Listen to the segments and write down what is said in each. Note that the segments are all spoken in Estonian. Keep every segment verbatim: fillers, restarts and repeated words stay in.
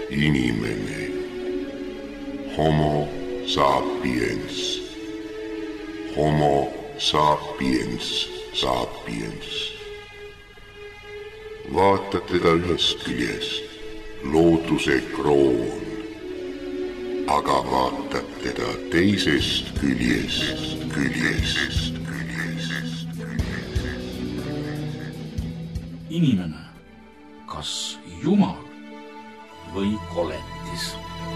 inimene, homo sapiens, homo sapiens, sapiens. Vaatad teda ühest küljest, looduse kroon, aga vaatad teda teisest küljest, küljest, küljest. Inimene, kas Jumal või koletis?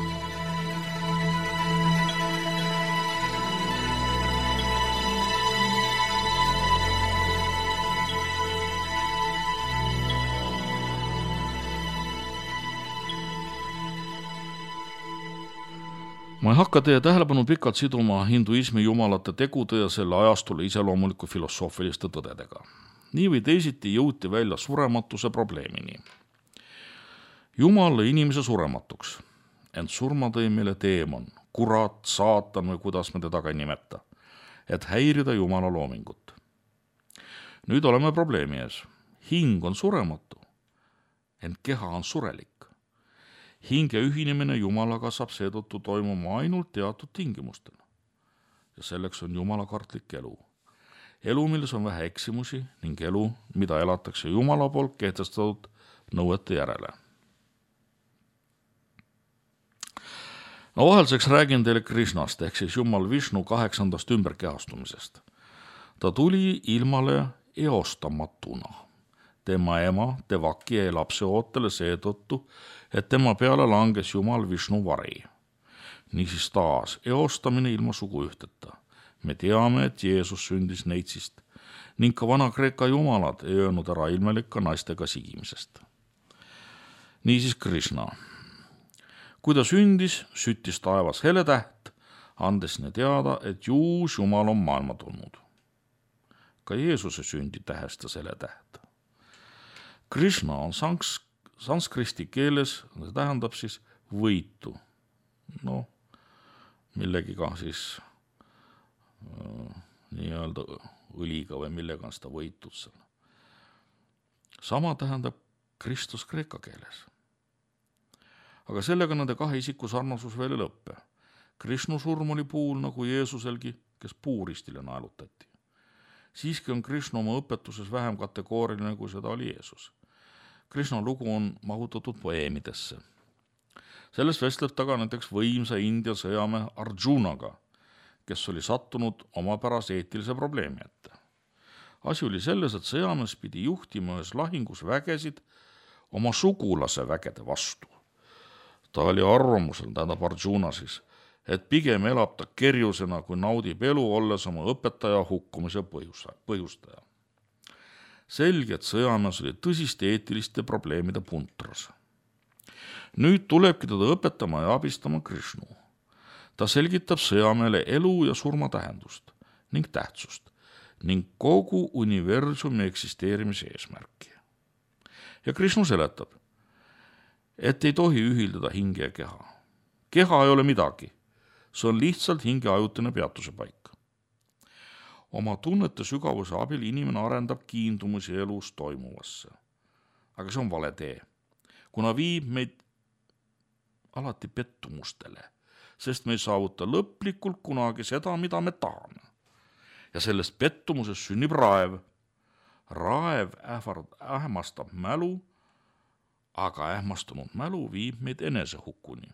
Ma ei hakka teie tähelepanu pikalt siduma hinduismi jumalate tegude ja selle ajastule iseloomuliku filosoofiliste tõdedega. Nii või teisiti jõuti välja surematuse probleemini. Jumal lõi inimese surematuks, ent surma tõi meile teemon, kurat, saatan või kuidas me teda ka ei nimeta, et häirida Jumala loomingut. Nüüd oleme probleemi ees. Hing on surematu, ent keha on surelik. Hinge ühinemine Jumalaga saab seetõttu toimuma ainult teatud tingimustel. Ja selleks on jumalakartlik elu. Elu, milles on vähe eksimusi ning elu, mida elatakse Jumala poolt kehtestatud nõuete järele. No vahelduseks räägin teile Krishnast ehk siis Jumal Vishnu kaheksandast ümberkehastumisest. Ta tuli ilmale eostamatuna. Tema ema Devaki jäi lapse ootele seetõttu, et tema peale langes Jumal Vishnu vari. Niisiis taas eostamine ilma suguühteta. Me teame, et Jeesus sündis neitsist ning ka Vana-Kreeka jumalad ei öelnud ära ilmelika naistega sigimisest. Niisiis Krishna. Kui ta sündis, süttis taevas heletäht, andes ne teada, et juus Jumal on maailma tulnud. Ka Jeesuse sündi tähestas heletäht. Krishna on sanks, sanskristi keeles, see tähendab siis võitu. No, millegiga siis äh, nii-öelda õliga või millega on seda võitud seal. Sama tähendab Kristus kreeka keeles. Aga sellega nende kahe isiku sarnasus veel ei lõppe. Krishnu surm oli puul nagu Jeesuselgi, kes puuristile naelutati. Siiski on Krishna oma õpetuses vähem kategooriline, kui seda oli Jeesus. Krishna lugu on mahutatud poeemidesse. Sellest vestleb taga näiteks võimsa India sõjamehe Arjunaga, kes oli sattunud omapärase eetilise probleemi ette. Asi oli selles, et sõjamees pidi juhtima ühes lahingus vägesid oma sugulase vägede vastu. Ta oli arvamusel, tähendab Arjuna siis, et pigem elab ta kerjusena, kui naudib elu, olles oma õpetaja hukkumise põhjustaja. Selge, et sõjamees oli tõsiste eetiliste probleemide puntras. Nüüd tulebki teda õpetama ja abistama Krishnu. Ta selgitab sõjameele elu ja surma tähendust ning tähtsust ning kogu universumi eksisteerimise eesmärki. Ja Krishnu seletab, et ei tohi ühildada hinge ja keha. Keha ei ole midagi, see on lihtsalt hinge ajutine peatuse paik. Oma tunnete sügavuse abil inimene arendab kiindumusi elus toimuvasse. Aga see on vale tee, kuna viib meid alati pettumustele, sest me ei saavuta lõplikult kunagi seda, mida me tahame. Ja sellest pettumusest sünnib raev. Raev ähvard, ähmastab mälu, aga ähmastunud mälu viib meid enesehukkuni.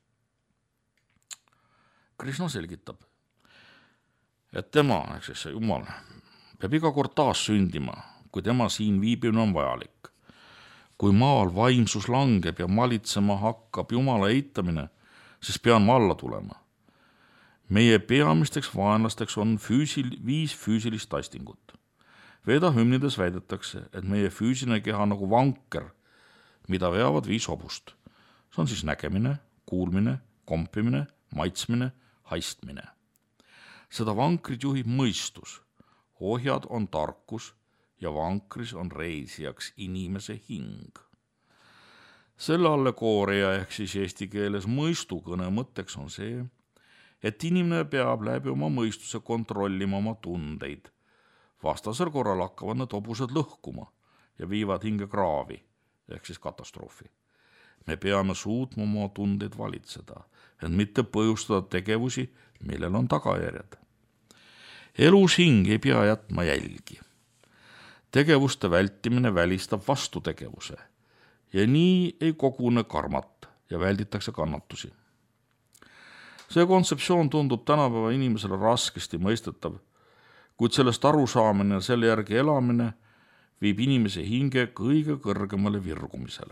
Krishna selgitab, et tema, ehk siis see Jumal, peab iga kord taas sündima, kui tema siin viibimine on vajalik. Kui maal vaimsus langeb ja malitsema hakkab Jumala eitamine, siis pean ma alla tulema. Meie peamisteks vaenlasteks on füüsil, viis füüsilist tastingut. Veda hümnides väidetakse, et meie füüsiline keha on nagu vanker, mida veavad viis hobust. See on siis nägemine, kuulmine, kompimine, maitsmine, haistmine. Seda vankrit juhib mõistus, ohjad on tarkus ja vankris on reisijaks inimese hing. Selle allegooria ehk siis eesti keeles mõistukõne mõtteks on see, et inimene peab läbi oma mõistuse kontrollima oma tundeid. Vastasel korral hakkavad need hobused lõhkuma ja viivad hinge kraavi ehk siis katastroofi. me peame suutma oma tundeid valitseda, et mitte põhjustada tegevusi, millel on tagajärjed. Elus hing ei pea jätma jälgi. Tegevuste vältimine välistab vastutegevuse ja nii ei kogune karmat ja välditakse kannatusi. See kontseptsioon tundub tänapäeva inimesele raskesti mõistetav, kuid sellest arusaamine ja selle järgi elamine viib inimese hinge kõige kõrgemale virgumisele.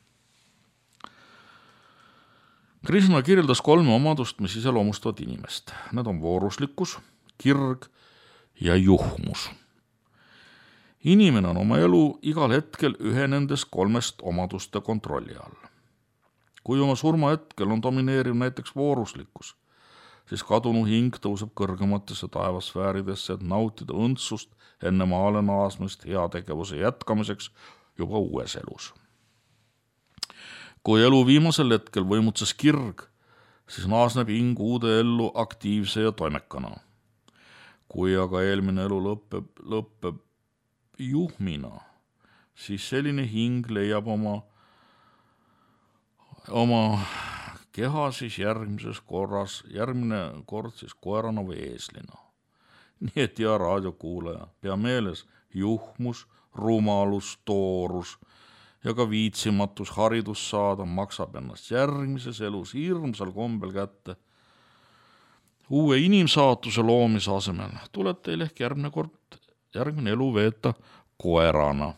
Krishna kirjeldas kolme omadust, mis iseloomustavad inimest. Need on vooruslikkus, kirg ja juhmus. Inimene on oma elu igal hetkel ühe nendest kolmest omaduste kontrolli all. Kui oma surma hetkel on domineeriv näiteks vooruslikkus, siis kadunu hing tõuseb kõrgematesse taevasfääridesse, et nautida õndsust enne maale naasmist heategevuse jätkamiseks juba uues elus. Kui elu viimasel hetkel võimutses kirg, siis naasneb hing uude ellu aktiivse ja toimekana. Kui aga eelmine elu lõpeb, lõpeb juhmina, siis selline hing leiab oma, oma keha siis järgmises korras, järgmine kord siis koerana või eeslina. Nii et hea raadiokuulaja, pea meeles juhmus, rumalus, toorus ja ka viitsimatus haridus saada maksab ennast järgmises elus hirmsal kombel kätte. Uue inimsaatuse loomise asemel tuleb teil ehk järgmine kord, järgmine elu veeta koerana.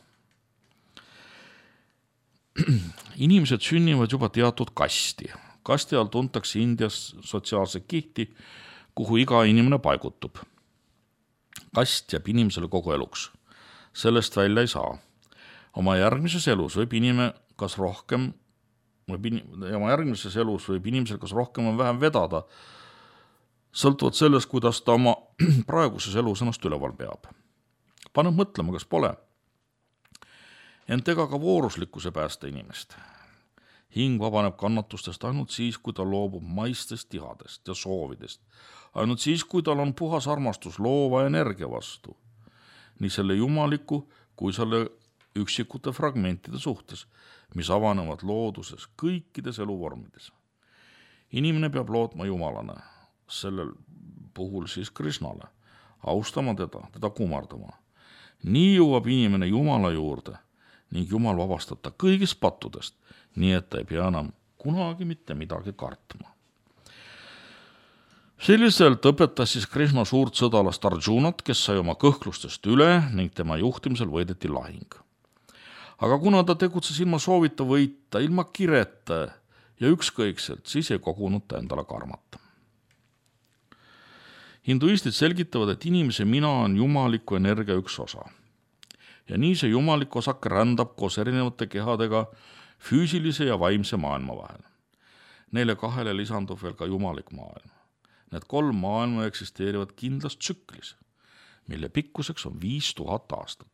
Inimesed sünnivad juba teatud kasti. Kasti all tuntakse Indias sotsiaalse kihti, kuhu iga inimene paigutub. Kast jääb inimesele kogu eluks. Sellest välja ei saa. Oma järgmises elus võib inimene kas rohkem, võib inim, ja oma järgmises elus võib inimesel kas rohkem või vähem vedada, sõltuvalt sellest, kuidas ta oma praeguses elus ennast üleval peab. Paneb mõtlema, kas pole. Ent ega ka vooruslikkuse päästa inimest. Hing vabaneb kannatustest ainult siis, kui ta loobub maistest tihadest ja soovidest. Ainult siis, kui tal on puhas armastus loova energia vastu. Nii selle jumaliku kui selle üksikute fragmentide suhtes, mis avanevad looduses kõikides eluvormides. Inimene peab lootma jumalane, sellel puhul siis Krishnale, austama teda, teda kumardama. Nii jõuab inimene Jumala juurde ning Jumal vabastab ta kõigist pattudest, nii et ta ei pea enam kunagi mitte midagi kartma. Selliselt õpetas siis Krishna suurt sõdalast Arjunat, kes sai oma kõhklustest üle ning tema juhtimisel võideti lahing. Aga kuna ta tegutses ilma soovita võita, ilma kireta ja ükskõikselt, siis ei kogunud ta endale karmat. Hinduistid selgitavad, et inimese mina on jumaliku energia üks osa. Ja nii see jumalik osake rändab koos erinevate kehadega füüsilise ja vaimse maailma vahel. Neile kahele lisandub veel ka jumalik maailm. Need kolm maailma eksisteerivad kindlas tsüklis, mille pikkuseks on viis tuhat aastat.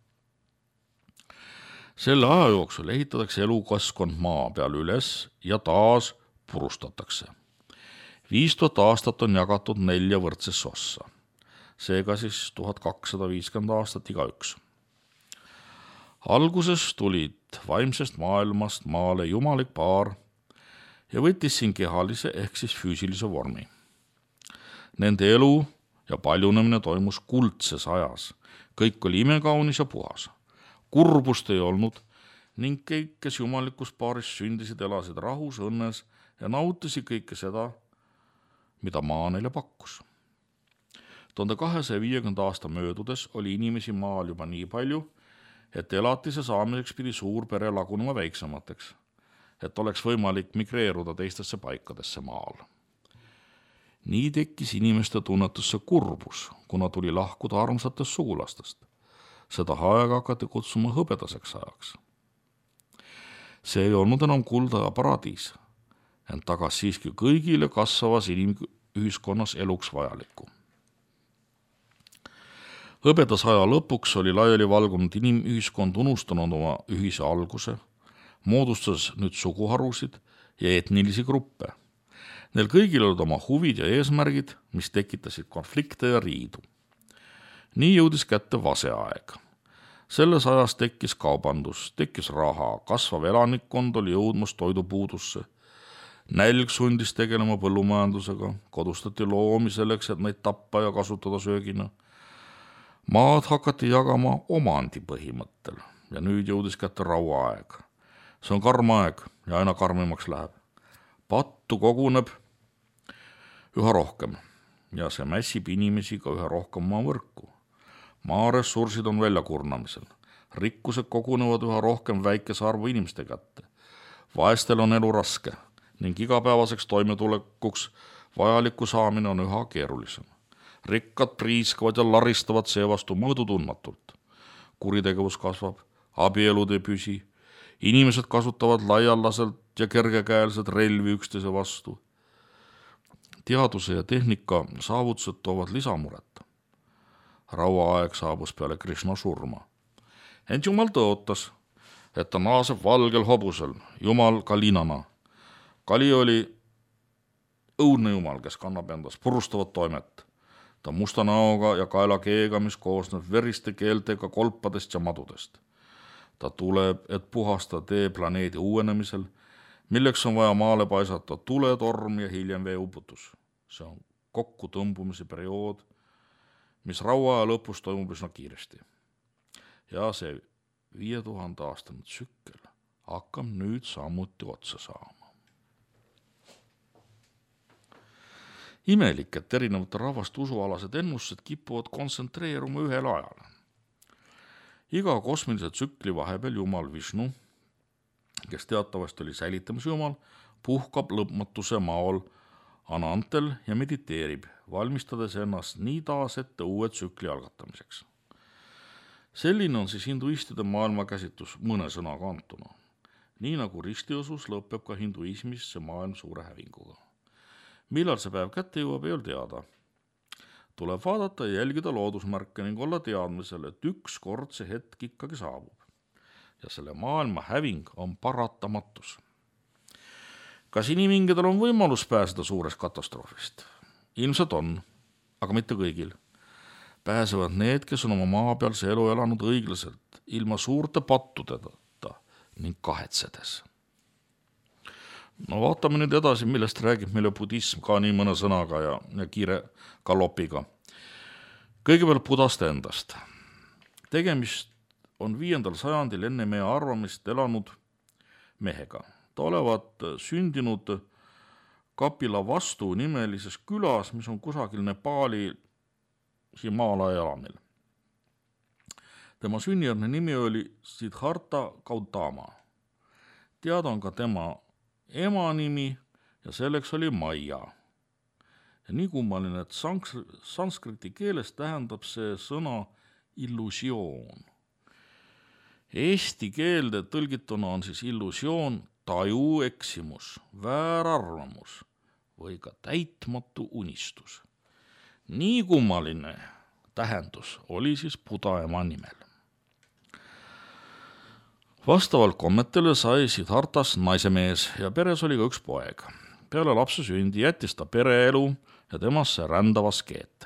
Selle aja jooksul ehitatakse elukeskkond maa peal üles ja taas purustatakse. viis tuhat aastat on jagatud nelja võrdsesse ossa. Seega siis tuhat kakssada viiskümmend aastat iga üks. Alguses tulid vaimsest maailmast maale jumalik paar ja võttis siin kehalise ehk siis füüsilise vormi. Nende elu ja paljunemine toimus kuldses ajas. Kõik oli imekaunis ja puhas. Kurbust ei olnud ning kõik, kes jumalikus paaris sündisid, elasid rahus, õnnes ja nautisid kõike seda, mida maa neile pakkus. tuhande kahesaja viiekümnenda aasta möödudes oli inimesi maal juba nii palju, et elatise saamiseks pidi suur pere lagunema väiksemateks, et oleks võimalik migreeruda teistesse paikadesse maal. Nii tekkis inimeste tunnetusse kurbus, kuna tuli lahkuda armsatest sugulastest. Seda aega hakati kutsuma hõbedaseks ajaks. See ei olnud enam kulda ja paradiis, ent tagas siiski kõigile kasvavas inimühiskonnas eluks vajalikku. Hõbedas aja lõpuks oli laiali valgunud inimühiskond unustanud oma ühise alguse, moodustas nüüd suguharusid ja etnilisi gruppe. Neil kõigil olid oma huvid ja eesmärgid, mis tekitasid konflikte ja riidu. Nii jõudis kätte vase aeg. Selles ajas tekkis kaubandus, tekkis raha, kasvav elanikkond oli jõudmas toidupuudusse. Nälg sundis tegelema põllumajandusega, kodustati loomi selleks, et neid tappa ja kasutada söögina. Maad hakati jagama omandi põhimõttel ja nüüd jõudis kätte rauaaeg. See on karm aeg ja aina karmimaks läheb. Pattu koguneb üha rohkem ja see mässib inimesi ka üha rohkem maa võrku. Maaressursid on väljakurnamisel. Rikkused kogunevad üha rohkem väikese arvu inimeste kätte. Vaestel on elu raske ning igapäevaseks toimetulekuks vajaliku saamine on üha keerulisem. Rikkad priiskavad ja laristavad seevastu mõõdutundmatult. Kuritegevus kasvab, abielud ei püsi, inimesed kasutavad laiallaselt ja kergekäeliselt relvi üksteise vastu. Teaduse ja tehnika saavutused toovad lisamuret. Rauaaeg saabus peale Krishna surma. Ent Jumal tõotas, et ta naaseb valgel hobusel, Jumal Kalinana. Kali oli õudne Jumal, kes kannab endas purustavat toimet. Ta musta näoga ja kaelakeega, mis koosneb veriste keeltega kolpadest ja madudest. Ta tuleb, et puhasta tee planeedi uuenemisel, milleks on vaja maale paisata tuletorm ja hiljem veeuputus. See on kokkutõmbumise periood, mis rauaaja lõpus toimub üsna kiiresti. Ja see viie tuhande aastane tsükkel hakkab nüüd samuti otsa saama. Imelik, et erinevate rahvaste usualased ennustused kipuvad kontsentreeruma ühel ajal. Iga kosmilise tsükli vahepeal Jumal Vishnu, kes teatavasti oli säilitamise Jumal, puhkab lõpmatuse maol Anantel ja mediteerib, valmistades ennast nii taas ette uue tsükli algatamiseks. Selline on siis hinduistide maailmakäsitlus mõne sõnaga antuna. Nii nagu ristiusus lõpeb ka hinduismis see maailm suure hävinguga. Millal see päev kätte jõuab, ei ole teada. Tuleb vaadata ja jälgida loodusmärke ning olla teadmisel, et üks kord see hetk ikkagi saabub. Ja selle maailma häving on paratamatus. Kas inimhingedel on võimalus pääseda suurest katastroofist? Ilmselt on, aga mitte kõigil. Pääsevad need, kes on oma maa peal see elu elanud õiglaselt, ilma suurte pattudeta ning kahetsedes. No vaatame nüüd edasi, millest räägib meile budism ka nii mõne sõnaga ja, ja kiire galopiga. Kõigepealt Budast endast. Tegemist on viiendal sajandil enne meie arvamist elanud mehega. Ta olevat sündinud Kapila Vastu nimelises külas, mis on kusagil Nepaali Himalaia alamil. Tema sünnijärgne nimi oli Siddhartha Gautama. Teada on ka tema ema nimi ja selleks oli Maia. Ja nii kummaline, et sanskriti keeles tähendab see sõna illusioon. Eesti keelde tõlgituna on siis illusioon taju eksimus, väärarvamus või ka täitmatu unistus. Nii kummaline tähendus oli siis Buda ema nimel. Vastavalt kommetele sai Siddhartas naisemees ja peres oli ka üks poeg. Peale lapse sündi jättis ta pereelu ja temasse rändav askeet.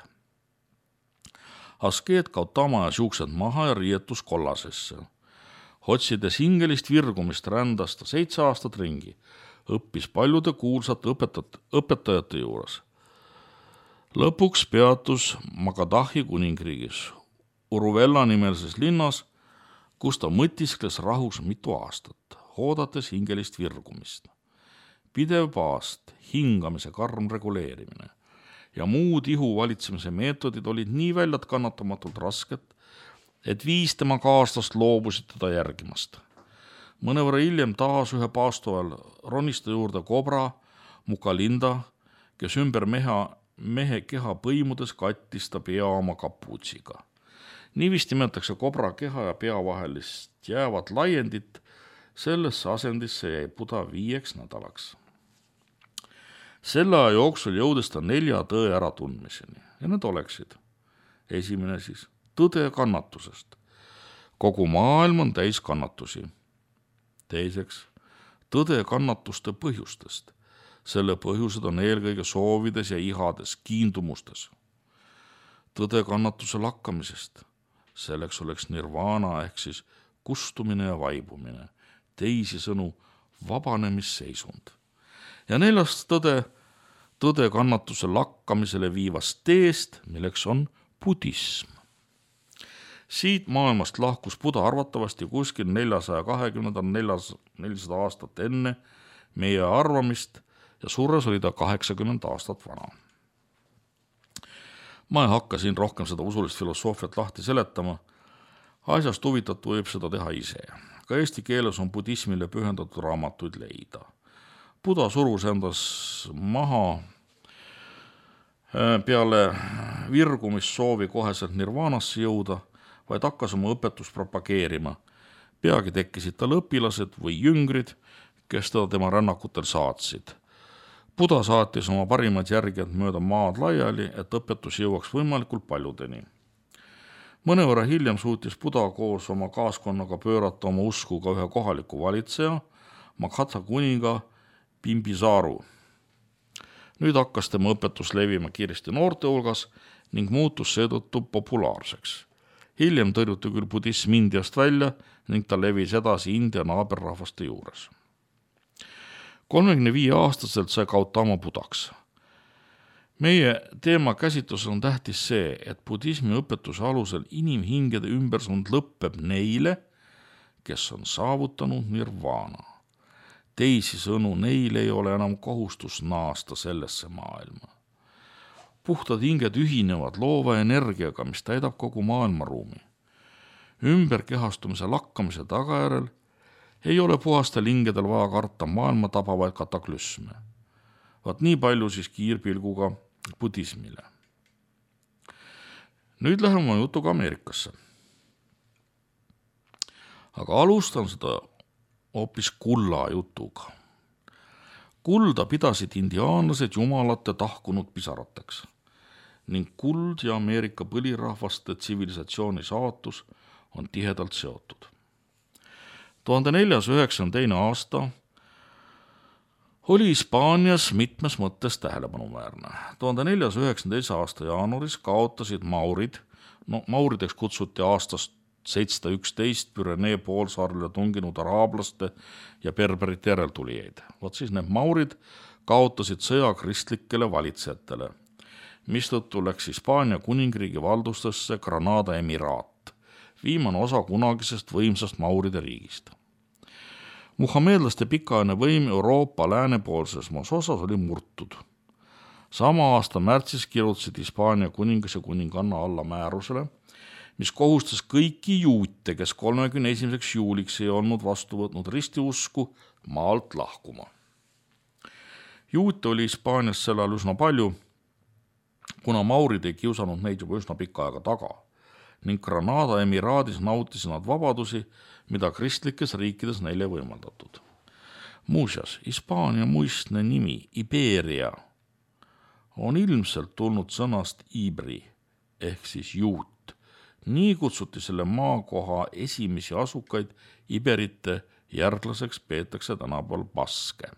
Askeet Gautama ajas juuksed maha ja riietus kollasesse. Otsides hingelist virgumist rändas ta seitse aastat ringi, õppis paljude kuulsate õpetajate, õpetajate juures. Lõpuks peatus Magadahi kuningriigis, Uruvela nimelises linnas, kus ta mõtiskles rahus mitu aastat, oodates hingelist virgumist. Pidev paast, hingamise karm reguleerimine ja muud ihu valitsemise meetodid olid nii väljad kannatamatult rasked, et viis tema kaaslast loobusid teda järgimast. Mõnevõrra hiljem taas ühe paastoval ronista juurde kobra Mukalinda, kes ümber meha, mehe keha põimudes kattis ta pea oma kapuutsiga. Niivist nimetatakse kobra keha ja pea vahelist jäävat laiendit, sellesse asendisse jäi Buda viieks nädalaks. Selle aja jooksul jõudes ta nelja tõe äratundmiseni ja need oleksid. Esimene siis tõde kannatusest. Kogu maailm on täis kannatusi. Teiseks, tõde kannatuste põhjustest. Selle põhjused on eelkõige soovides ja ihades, kiindumustes. Tõde kannatuse lakkamisest. selleks oleks nirvana ehk siis kustumine ja vaibumine, teisi sõnu vabanemisseisund. Ja neljas tõde, tõde kannatuse lakkamisele viivast teest, milleks on budism. Siit maailmast lahkus Buda arvatavasti kuskil neljasaja kahekümnenda neljasada aastat enne meie arvamist ja surres oli ta kaheksakümmend aastat vana. Ma ei hakka siin rohkem seda usulist filosoofiat lahti seletama, asjast huvitatu võib seda teha ise. Ka eesti keeles on budismile pühendatud raamatuid leida. Buda surus endas maha peale virgumissoovi koheselt nirvaanasse jõuda, vaid hakkas oma õpetust propageerima. Peagi tekkisid tal õpilased või jüngrid, kes teda tema rännakutel saatsid. Buda saatis oma parimad järgijad mööda maad laiali, et õpetus jõuaks võimalikult paljudeni. Mõne võrra hiljem suutis Buda koos oma kaaskonnaga pöörata oma usku ka ühe kohaliku valitseja, Magadha kuninga Bimbisaru. Nüüd hakkas tema õpetus levima kiiresti noorte hulgas ning muutus seetõttu populaarseks. Hiljem tõrjuti küll budism Indiast välja ning ta levis edasi India naaberrahvaste juures. kolmekümne viie aastaselt sai Gautama Budaks. Meie teema käsitlus on tähtis see, et budismi õpetuse alusel inimhingede ümbersund lõppeb neile, kes on saavutanud nirvana. Teisi sõnu neile ei ole enam kohustus naasta sellesse maailma. Puhtad hinged ühinevad loova energiaga, mis täidab kogu maailmaruumi. Ümberkehastumise lakkamise tagajärel ei ole puhastel hingedel vaja karta maailma tabavaid kataklüsme. Vaat nii palju siis kiirpilguga budismile. Nüüd läheme jutuga Ameerikasse. Aga alustan seda hoopis kulla jutuga. Kulda pidasid indiaanlased jumalate tahkunud pisarateks ning kuld ja Ameerika põlirahvaste tsivilisatsiooni saatus on tihedalt seotud. tuhande neljasaja üheksakümne teine aasta oli Hispaanias mitmes mõttes tähelepanuväärne. tuhande neljasaja üheksakümne teise aasta jaanuaris kaotasid maurid, no maurideks kutsuti aastast seitsesada üksteist Pürenee poolsaarele tunginud araablaste ja berberite järeltulijaid. Vot siis need maurid kaotasid sõja kristlikele valitsejatele, mistõttu läks Hispaania kuningriigi valdustesse Granada emiraat, viimane osa kunagisest võimsast mauride riigist. Muhameedlaste pikaajaline võim Euroopa läänepoolses osas oli murtud. Sama aasta märtsis kirjutasid Hispaania kuningas ja kuninganna alla määrusele, mis kohustas kõiki juute, kes kolmekümne esimeseks juuliks ei olnud vastu võtnud ristiusku, maalt lahkuma. Juute oli Hispaanias sel ajal üsna palju, kuna maurid ei kiusanud neid juba üsna pikka aega taga ning Granada emiraadis nautisid nad vabadusi, mida kristlikes riikides neile võimaldatud. Muuseas, Hispaania muistne nimi Iberia on ilmselt tulnud sõnast ibri ehk siis juut. Nii kutsuti selle maakoha esimesi asukaid iberite järglaseks peetakse tänapäeval baske.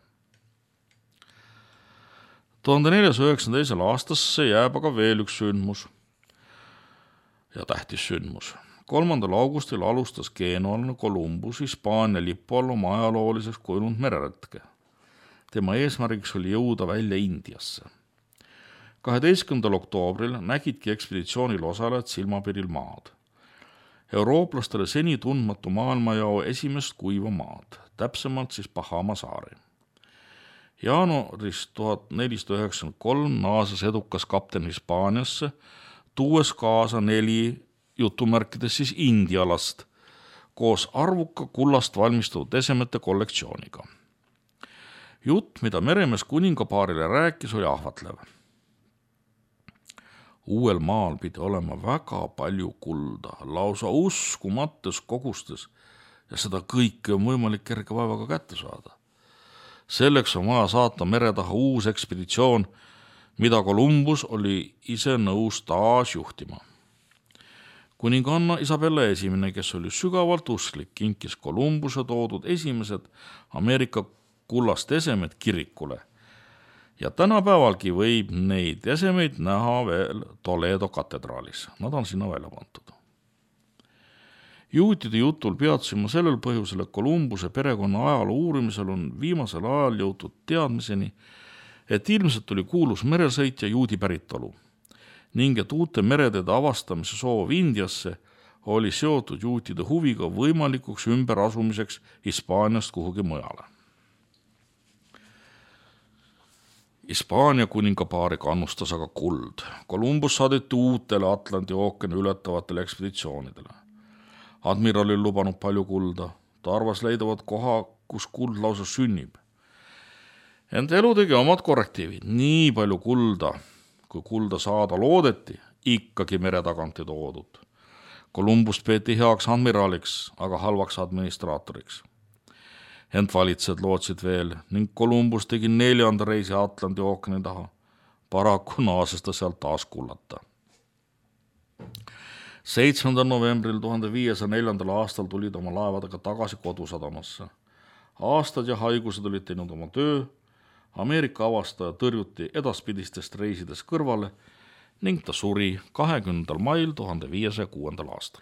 tuhande neljasaja üheksakümne teisel aastasse jääb aga veel üks sündmus ja tähtis sündmus. kolmandal augustil alustas geenoalane Columbus Hispaania lipu all oma ajalooliseks kujunud mereretke. Tema eesmärgiks oli jõuda välja Indiasse. kaheteistkümnendal oktoobril nägidki ekspeditsioonil osalejad silmapiril maad. Eurooplastele seni tundmatu maailmajao esimest kuiva maad, täpsemalt siis Bahama saari. Jaanuaris tuhat nelisada üheksakümmend kolm naases edukas kapten Hispaaniasse, tuues kaasa neli jutumärkides siis indialast koos arvuka kullast valmistatud esemete kollektsiooniga. Jutt, mida meremees kuningapaarile rääkis, oli ahvatlev. Uuel maal pidi olema väga palju kulda, lausa uskumates kogustes ja seda kõike on võimalik kerge vaevaga kätte saada. Selleks on vaja saata mere taha uus ekspeditsioon, mida Columbus oli ise nõus taas juhtima. Kuninganna Isabella esimene, kes oli sügavalt usklik, kinkis Columbuse toodud esimesed Ameerika kullast esemed kirikule. Ja tänapäevalgi võib neid esemeid näha veel Toledo katedraalis. Nad on sinna välja pandud. Juutide jutul peatsime sellel põhjusel, et Kolumbuse perekonna ajaloo uurimisel on viimasel ajal jõutud teadmiseni, et ilmselt oli kuulus meresõitja juudi päritolu ning et uute mereteede avastamise soov Indiasse oli seotud juutide huviga võimalikuks ümberasumiseks Hispaaniast kuhugi mujale. Hispaania kuningapaari kannustas aga kuld. Kolumbus saadeti uutele Atlandi ookeani ületavatele ekspeditsioonidele. Admiral oli lubanud palju kulda, ta arvas leidavat koha, kus kuld lausa sünnib. Ent elu tegi omad korrektiivid, nii palju kulda, kui kulda saada loodeti, ikkagi mere tagant ei toodud. Kolumbust peeti heaks admiraliks, aga halvaks administraatoriks. Ent valitsejad lootsid veel ning Kolumbus tegi neljanda reisi Atlandi ookeani taha. Paraku naases ta sealt taas kullata. seitsmendal novembril tuhande viiesaja neljandal aastal tulid oma laevadega tagasi kodusadamasse. Aastad ja haigused olid teinud oma töö, Ameerika avastaja tõrjuti edaspidistest reisidest kõrvale ning ta suri kahekümnendal mail tuhande viiesaja kuuendal aastal.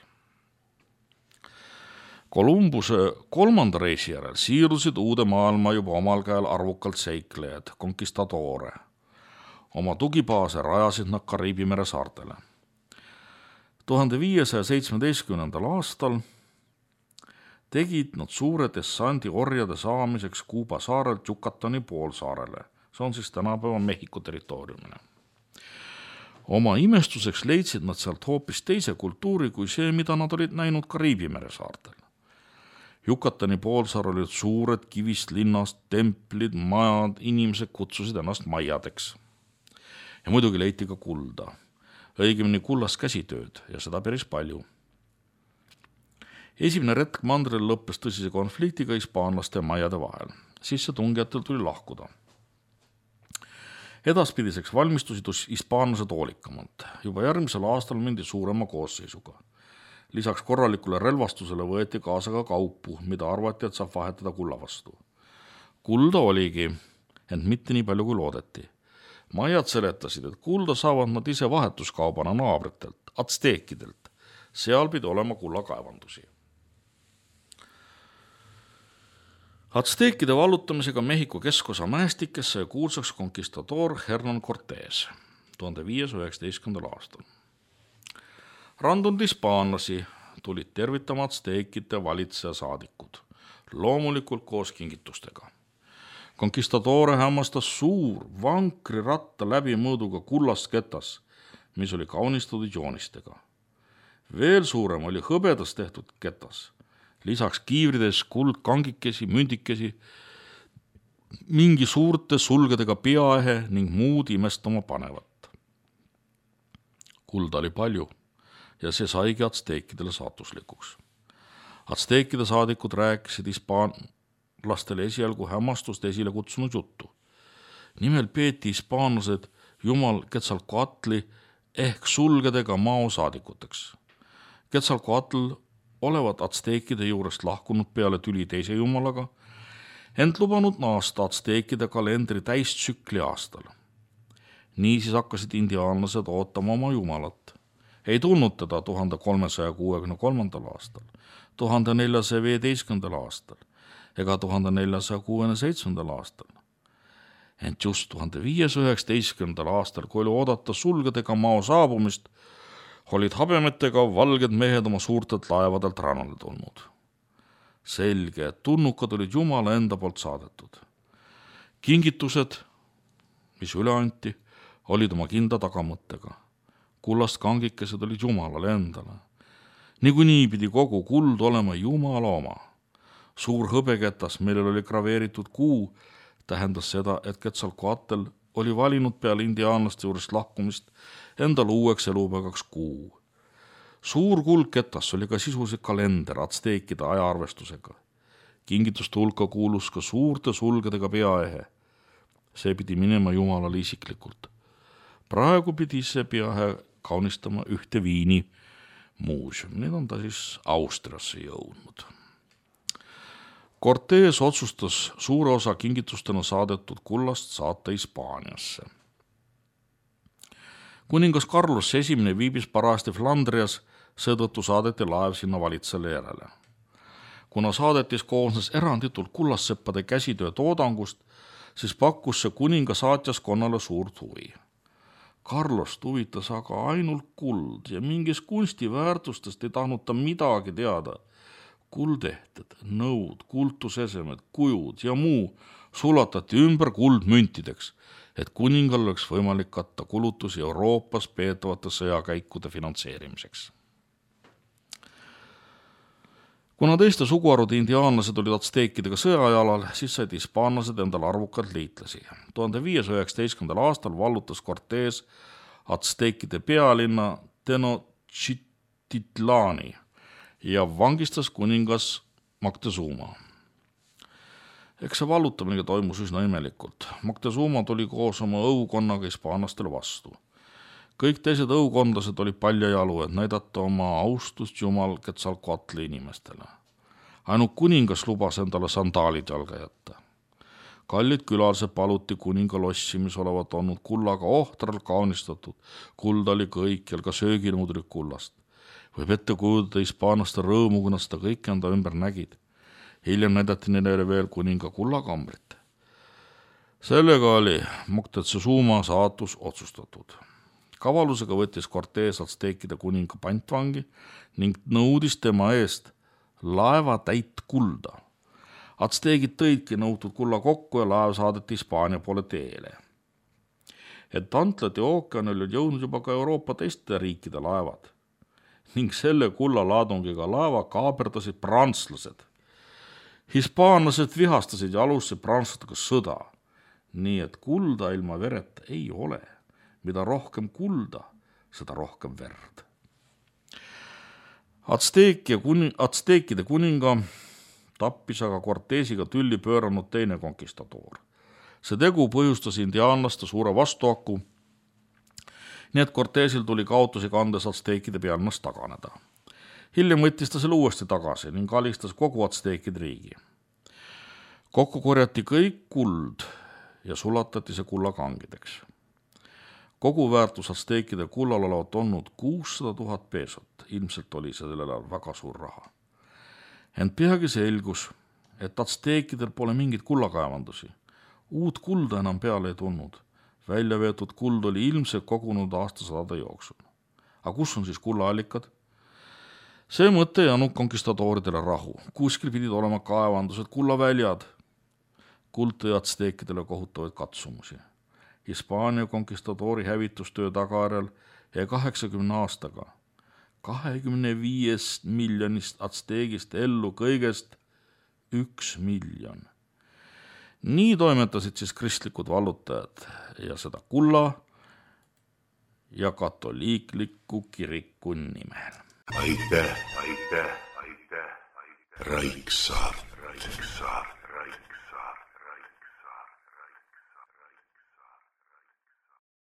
Kolumbuse kolmanda reisi järel siirdusid uude maailma juba omal käel arvukalt seiklejad, conquistadore. Oma tugibaase rajasid nad Kariibi mere saartele. tuhande viiesaja seitsmeteistkümnendal aastal tegid nad suure dessandi orjade saamiseks Kuuba saarelt Yucatani poolsaarele. See on siis tänapäeva Mehhiko territooriumine. Oma imestuseks leidsid nad sealt hoopis teise kultuuri kui see, mida nad olid näinud Kariibi mere saartel. Yucatani poolsaar olid suured kivist linnast, templid, majad, inimesed kutsusid ennast majadeks. Ja muidugi leiti ka kulda. Õigemini kullast käsitööd ja seda päris palju. Esimene retk mandril lõppes tõsise konfliktiga hispaanlaste ja majade vahel. Sissetungijatel tuli lahkuda. Edaspidiseks valmistusid hispaanlased hoolikamalt. Juba järgmisel aastal mindi suurema koosseisuga. Lisaks korralikule relvastusele võeti kaasa ka kaupu, mida arvati, et saab vahetada kulla vastu. Kulda oligi, ent mitte nii palju kui loodeti. Majad seletasid, et kulda saavad nad ise vahetuskaubana naabritelt, atsteekidelt. Seal pidi olema kullakaevandusi. Atsteekide vallutamisega Mehhiko keskosa mäestikes sai kuulsaks conquistador Hernán Cortés tuhande viiesaja üheksateistkümnendal aastal. Randunud hispaanlasi tulid tervitama atsteekide valitseja saadikud, loomulikult koos kingitustega. Conquistadore hämmastas suur vankri ratta läbimõõduga kullast ketas, mis oli kaunistatud joonistega. Veel suurem oli hõbedas tehtud ketas, lisaks kiivrides kuld kangikesi, mündikesi, mingi suurte sulgedega peaehe ning muud imestama panevat. Kulda oli palju ja see saigi atsteekidele saatuslikuks. Atsteekide saadikud rääkisid hispaanlastele esialgu hämmastust esile kutsunud juttu. Nimel peeti hispaanlased jumal Quetzalcoatli ehk sulgedega mao saadikuteks. Quetzalcoatl olevat atsteekide juurest lahkunud peale tüli teise jumalaga, ent lubanud naasta atsteekide kalendri täistsükli aastal. Niisiis hakkasid indiaanlased ootama oma jumalat. Ei tulnud teda tuhande kolmesaja kuuekümne kolmandal aastal, tuhande neljasaja viieteistkümnendal aastal ega tuhande neljasaja kuuekümne seitsmendal aastal. Ent just tuhande viiesaja üheksateistkümnendal aastal, kui oli oodata sulgedega mao saabumist, olid habemetega valged mehed oma suurtelt laevadelt rannale tulnud. Selge, et tulnukad olid Jumala enda poolt saadetud. Kingitused, mis üle anti, olid oma kinda tagamõttega. Kullast kangikesed olid Jumalale endale. Niikuinii pidi kogu kuld olema Jumala oma. Suur hõbeketas, millel oli graveeritud kuu, tähendas seda, et Quetzalcoatl oli valinud peale indiaanlaste juurest lahkumist endal uueks elupäevaks kuu. Suur kuldketas oli ka sisuliselt kalender atsteekide ajaarvestusega. Kingituste hulka kuulus ka suurte sulgedega peaehe. See pidi minema Jumalale isiklikult. Praegu pidi see peahe kaunistama ühte Viini muuseum. Nüüd on ta siis Austriasse jõudnud. Cortés otsustas suure osa kingitustena saadetud kullast saata Hispaaniasse. Kuningas Carlos esimene viibis parajasti Flandrias seetõttu saadeti laev sinna valitsele järele. Kuna saadetis koosnes eranditult kullasseppade käsitöö toodangust, siis pakkus see kuninga saatjaskonnale suurt huvi. Carlost huvitas aga ainult kuld ja mingis kunstiväärtustest ei tahtnud ta midagi teada. Kuldehted, nõud, kultusesemed, kujud ja muu sulatati ümber kuldmüntideks, et kuningal oleks võimalik katta kulutusi Euroopas peetavate sõjakäikude finantseerimiseks. Kuna teiste suguharude indiaanlased olid atsteekidega sõjajalal, siis said hispaanlased endale arvukalt liitlasi. tuhande viiesaja üheksateistkümnendal aastal vallutas Cortés atsteekide pealinna Tenochtitlani ja vangistas kuningas Moctezuma. Eks see vallutamine toimus üsna imelikult. Moctezuma tuli koos oma õukonnaga hispaanlastele vastu. Kõik teised õukondlased olid paljajalu, et näidata oma austust jumal Quetzalcoatli inimestele. Ainult kuningas lubas endale sandaalid jalga jätta. Kallid külalised paluti kuninga lossi, mis olevat olnud kullaga ohtralt kaunistatud. Kuld oli kõikjal, ka sööginõud olid kullast. Võib ette kujudada hispaanlaste rõõmu, kui nad seda kõik enda ümber nägid. Hiljem näidati neile veel kuninga kullakambrit. Sellega oli Moctezuma saatus otsustatud. Kavalusega võttis Cortés atsteekide kuninga pantvangi ning nõudis tema eest laeva täit kulda. Atsteegid tõidki nõutud kulla kokku ja laev saadeti Hispaania poole teele. Et Atlandi ookeanil olid jõudnud juba ka Euroopa teiste riikide laevad ning selle kullalaadungiga laeva kaaberdasid prantslased. Hispaanlased vihastasid ja alustasid prantslastega sõda, nii et kulda ilma vereta ei ole. Mida rohkem kulda, seda rohkem verd. Atsteekide kuninga tappis aga Cortésiga tülli pööranud teine konkistadoor. See tegu põhjustas indiaanlaste suure vastuhaku, nii et Cortésil tuli kaotusi kandes atsteekide pealnnast taganeda. Hiljem võttis ta selle uuesti tagasi ning alistas kogu atsteekide riigi. Kokku korjati kõik kuld ja sulatati see kullakangideks. Kogu väärtus atsteekide kullal olevat olnud kuussada tuhat peesot. Ilmselt oli sellele väga suur raha. Ent peagi selgus, et atsteekidel pole mingit kullakaevandusi. Uut kulda enam peale ei tulnud. Välja veetud kuld oli ilmselt kogunud aastasadade jooksul. Aga kus on siis kullaallikad? See mõte ei andnud konkistadooridele rahu. Kuskil pidid olema kaevandused, kullaväljad. Kuld tõi atsteekidele kohutavaid katsumusi. Hispaania konkistadoori hävitustöö tagajärjel ja kaheksakümne aastaga kahekümne viiest miljonist atsteegist ellu kõigest üks miljon. Nii toimetasid siis kristlikud vallutajad ja seda kulla ja katoliikliku kiriku nimel. Aitäh, aitäh, aitäh, aitäh. Raiksaart.